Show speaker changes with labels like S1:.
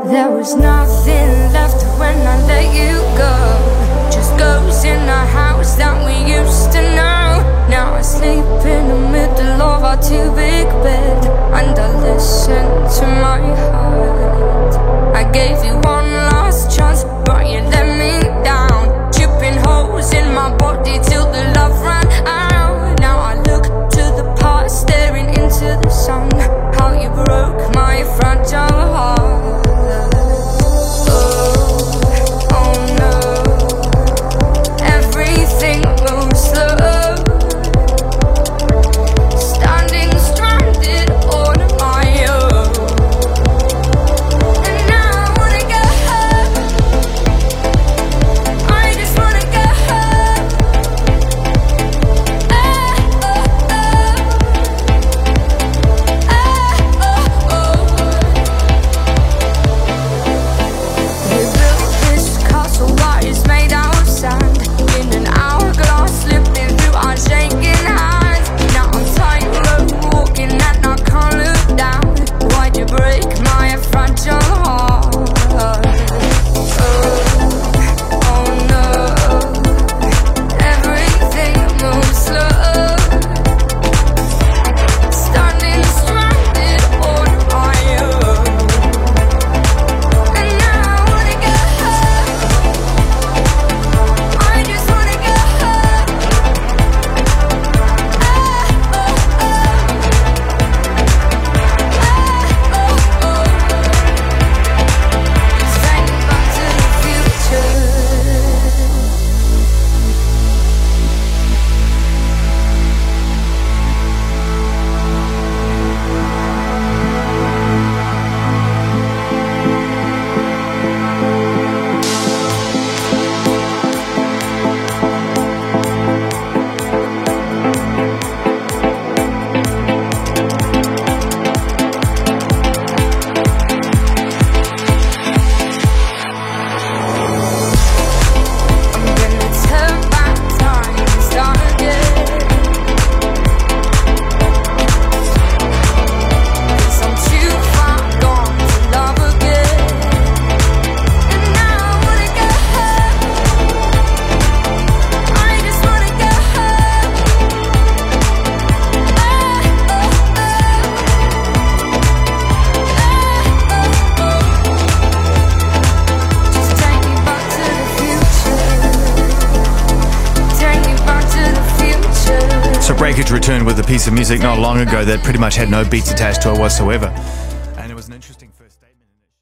S1: There was nothing left when I let you go. Just ghosts in the house that we used to know. Now I sleep in the middle of our two big bed, and I listen to my heart. I gave you one last chance, but you let me down, chipping holes in my body till the love ran out. Now I look to the past, staring into the sun. How you broke my fragile heart.
S2: Breakage returned with a piece of music not long ago that pretty much had no beats attached to it whatsoever. And it was an interesting first date.